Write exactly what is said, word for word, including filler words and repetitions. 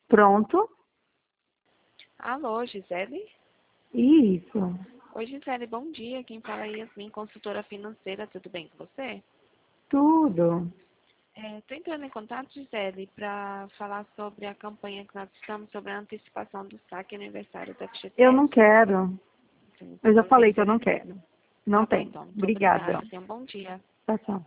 Pronto? Alô, Gisele? Isso. Oi, Gisele, bom dia. Quem fala é Yasmin, consultora financeira. Tudo bem com você? Tudo. Estou entrando em contato, Gisele, para falar sobre a campanha que nós estamos sobre a antecipação do saque aniversário da F G T S. Eu não quero. Sim, Eu já não tem falei que eu não interesse? quero. Não Tá bom, tem. então. Muito Obrigada. obrigada. Tenha um bom dia. Tchau, tchau.